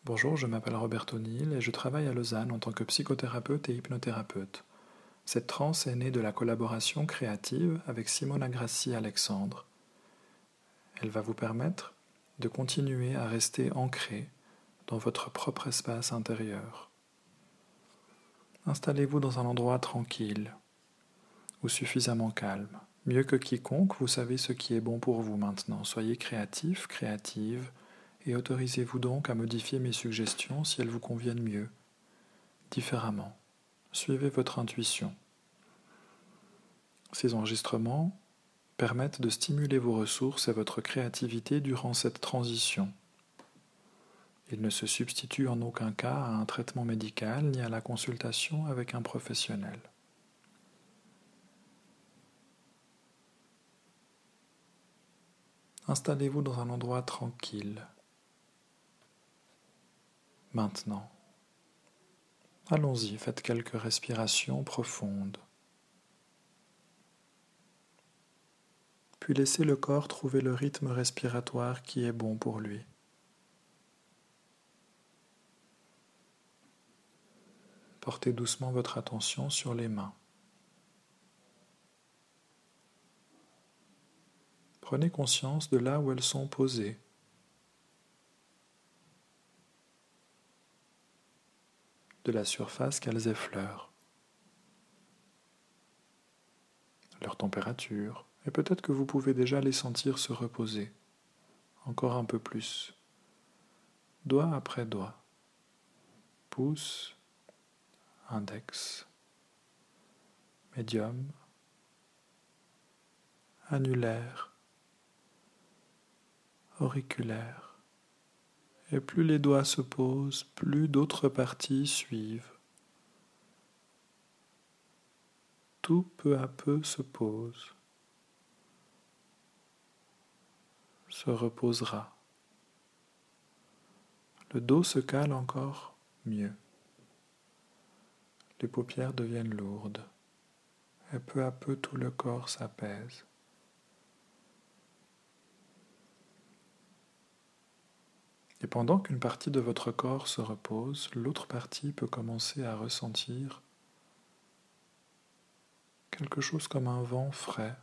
Bonjour, je m'appelle Robert O'Neill et je travaille à Lausanne en tant que psychothérapeute et hypnothérapeute. Cette transe est née de la collaboration créative avec Simona Grassi Alexandre. Elle va vous permettre de continuer à rester ancré dans votre propre espace intérieur. Installez-vous dans un endroit tranquille ou suffisamment calme. Mieux que quiconque, vous savez ce qui est bon pour vous maintenant. Soyez créatif, créative, et autorisez-vous donc à modifier mes suggestions si elles vous conviennent mieux, différemment. Suivez votre intuition. Ces enregistrements permettent de stimuler vos ressources et votre créativité durant cette transition. Ils ne se substituent en aucun cas à un traitement médical ni à la consultation avec un professionnel. Installez-vous dans un endroit tranquille. Maintenant, allons-y, faites quelques respirations profondes. Puis laissez le corps trouver le rythme respiratoire qui est bon pour lui. Portez doucement votre attention sur les mains. Prenez conscience de là où elles sont posées. De la surface qu'elles effleurent. Leur température, et peut-être que vous pouvez déjà les sentir se reposer. Encore un peu plus. Doigt après doigt. Pouce, index, médium, annulaire, auriculaire. Et plus les doigts se posent, plus d'autres parties suivent. Tout peu à peu se pose, se reposera. Le dos se cale encore mieux. Les paupières deviennent lourdes et peu à peu tout le corps s'apaise. Et pendant qu'une partie de votre corps se repose, l'autre partie peut commencer à ressentir quelque chose comme un vent frais,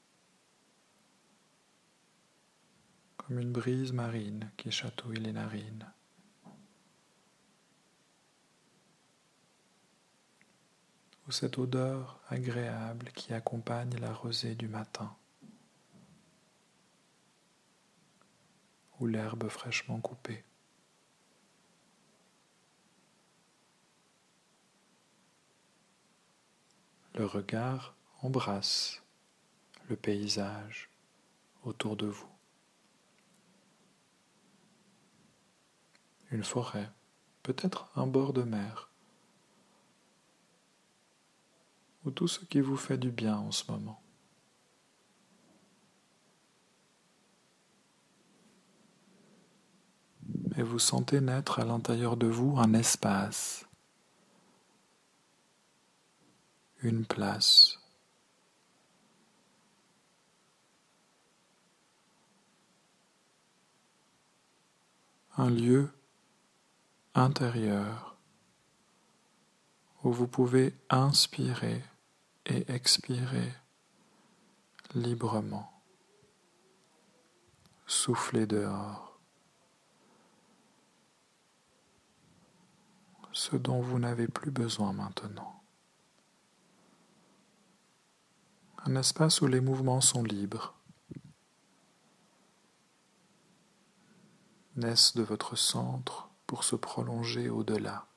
comme une brise marine qui chatouille les narines. Ou cette odeur agréable qui accompagne la rosée du matin, ou l'herbe fraîchement coupée. Le regard embrasse le paysage autour de vous. Une forêt, peut-être un bord de mer, ou tout ce qui vous fait du bien en ce moment. Et vous sentez naître à l'intérieur de vous un espace, une place, un lieu intérieur où vous pouvez inspirer et expirer librement. Soufflez dehors ce dont vous n'avez plus besoin maintenant. Un espace où les mouvements sont libres, naissent de votre centre pour se prolonger au-delà.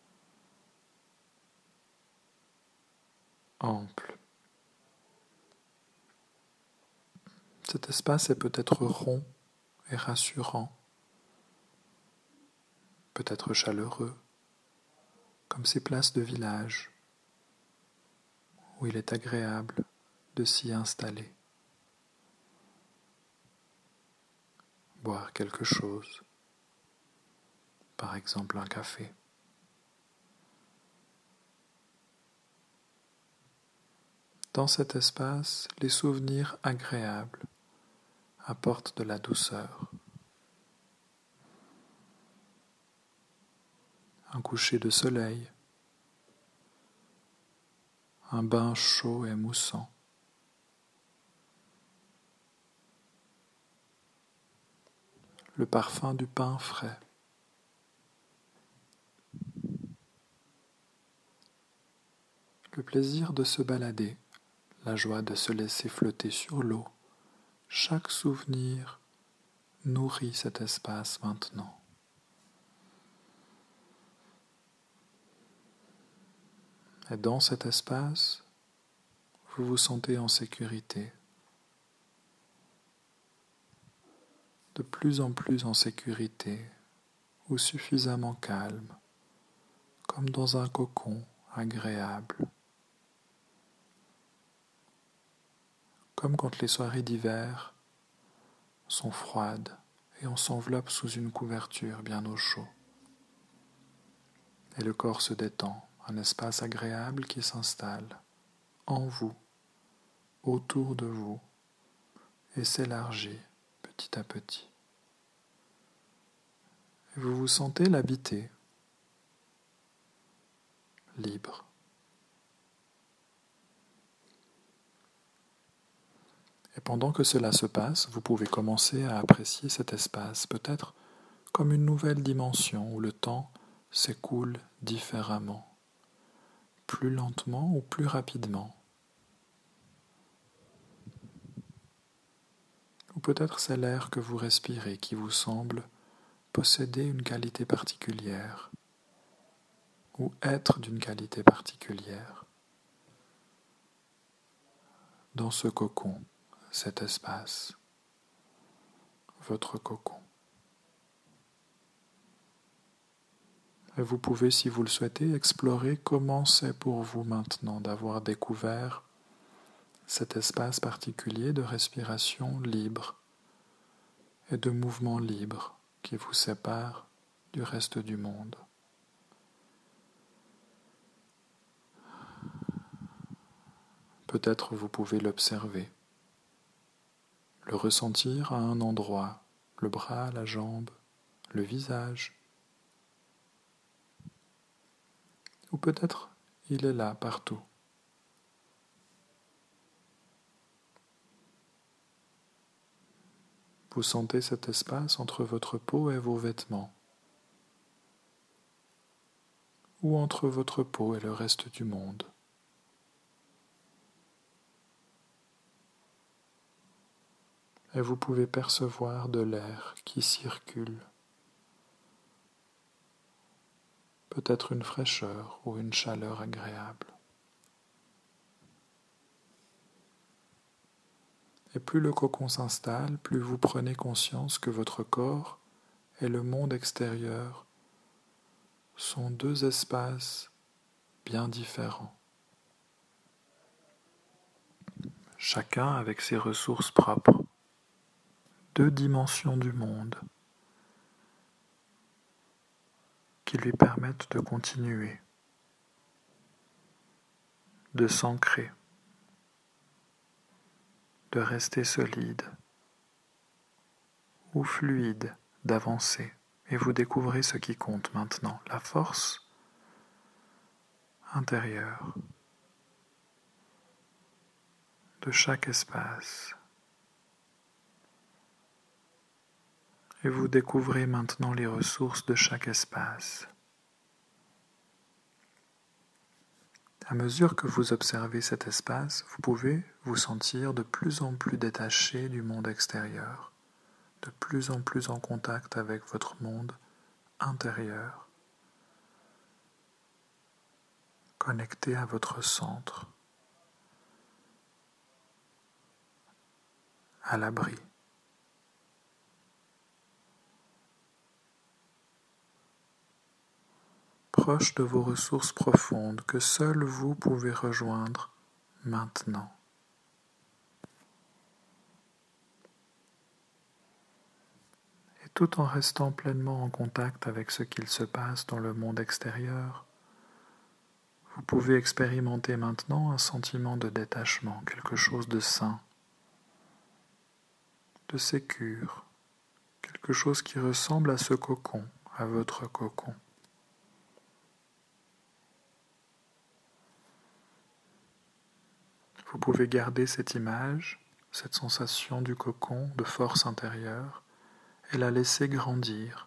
Ample. Cet espace est peut-être rond et rassurant, peut-être chaleureux, comme ces places de village où il est agréable de s'y installer. Boire quelque chose, par exemple un café. Dans cet espace, les souvenirs agréables apportent de la douceur. un coucher de soleil, un bain chaud et moussant. Le parfum du pain frais. Le plaisir de se balader, la joie de se laisser flotter sur l'eau, chaque souvenir nourrit cet espace maintenant. Et dans cet espace, vous vous sentez en sécurité, de plus en plus en sécurité ou suffisamment calme, comme dans un cocon agréable. Comme quand les soirées d'hiver sont froides et on s'enveloppe sous une couverture bien au chaud. Et le corps se détend, un espace agréable qui s'installe en vous, autour de vous, et s'élargit petit à petit. Et vous vous sentez l'habiter, libre. Et pendant que cela se passe, vous pouvez commencer à apprécier cet espace, peut-être comme une nouvelle dimension où le temps s'écoule différemment, plus lentement ou plus rapidement. Ou peut-être c'est l'air que vous respirez qui vous semble posséder une qualité particulière, ou être d'une qualité particulière. Dans ce cocon, cet espace, votre cocon. Et vous pouvez, si vous le souhaitez, explorer comment c'est pour vous maintenant d'avoir découvert cet espace particulier de respiration libre et de mouvement libre qui vous sépare du reste du monde. Peut-être vous pouvez l'observer, le ressentir à un endroit, le bras, la jambe, le visage. Ou peut-être il est là partout. Vous sentez cet espace entre votre peau et vos vêtements, ou entre votre peau et le reste du monde. Et vous pouvez percevoir de l'air qui circule, peut-être une fraîcheur ou une chaleur agréable. Et plus le cocon s'installe, plus vous prenez conscience que votre corps et le monde extérieur sont deux espaces bien différents, chacun avec ses ressources propres, deux dimensions du monde qui lui permettent de continuer, de s'ancrer, de rester solide ou fluide, d'avancer. Et vous découvrez ce qui compte maintenant, la force intérieure de chaque espace. Et vous découvrez maintenant les ressources de chaque espace. À mesure que vous observez cet espace, vous pouvez vous sentir de plus en plus détaché du monde extérieur, de plus en plus en contact avec votre monde intérieur, connecté à votre centre, à l'abri. Proche de vos ressources profondes que seul vous pouvez rejoindre maintenant. Et tout en restant pleinement en contact avec ce qu'il se passe dans le monde extérieur, vous pouvez expérimenter maintenant un sentiment de détachement, quelque chose de sain, de sécure, quelque chose qui ressemble à ce cocon, à votre cocon. Vous pouvez garder cette image, cette sensation du cocon de force intérieure, et la laisser grandir,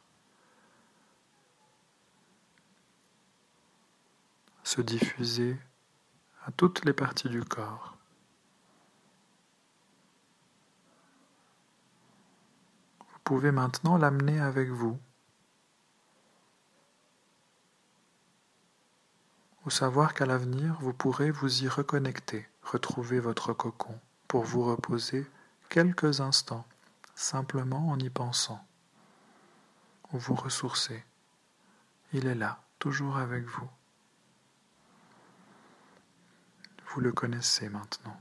se diffuser à toutes les parties du corps. Vous pouvez maintenant l'amener avec vous, ou savoir qu'à l'avenir, vous pourrez vous y reconnecter, retrouver votre cocon, pour vous reposer quelques instants, simplement en y pensant, ou vous ressourcer. Il est là, toujours avec vous. Vous le connaissez maintenant.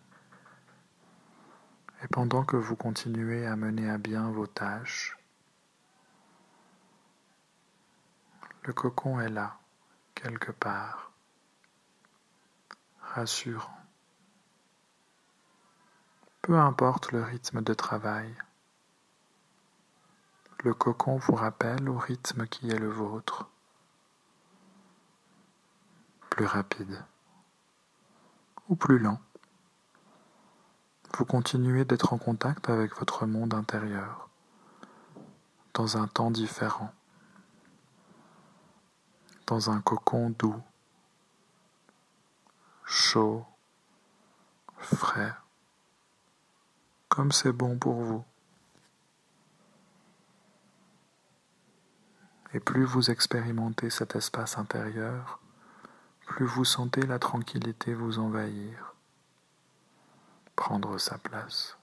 Et pendant que vous continuez à mener à bien vos tâches, le cocon est là, quelque part, rassurant. Peu importe le rythme de travail, le cocon vous rappelle au rythme qui est le vôtre, plus rapide ou plus lent. Vous continuez d'être en contact avec votre monde intérieur, dans un temps différent, dans un cocon doux, chaud, frais, comme c'est bon pour vous. Et plus vous expérimentez cet espace intérieur, plus vous sentez la tranquillité vous envahir, prendre sa place.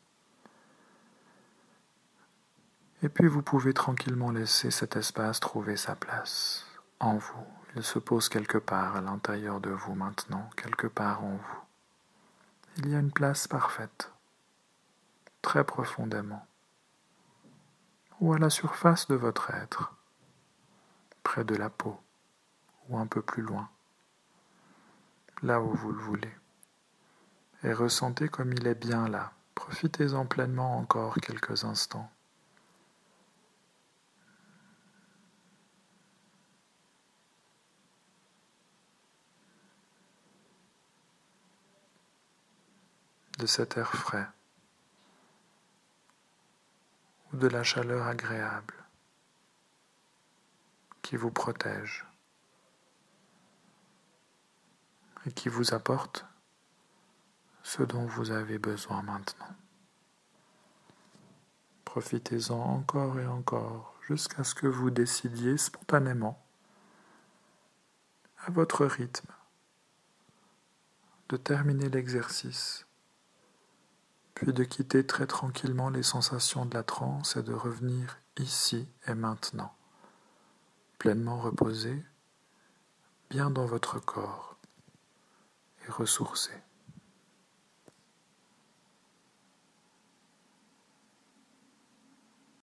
Et puis vous pouvez tranquillement laisser cet espace trouver sa place en vous. Il se pose quelque part à l'intérieur de vous maintenant, quelque part en vous. Il y a une place parfaite, très profondément, ou à la surface de votre être, près de la peau, ou un peu plus loin, là où vous le voulez. Et ressentez comme il est bien là. Profitez-en pleinement encore quelques instants. De cet air frais ou de la chaleur agréable qui vous protège et qui vous apporte ce dont vous avez besoin maintenant. Profitez-en encore et encore jusqu'à ce que vous décidiez spontanément, à votre rythme, de terminer l'exercice, puis de quitter très tranquillement les sensations de la transe et de revenir ici et maintenant, pleinement reposé, bien dans votre corps et ressourcé.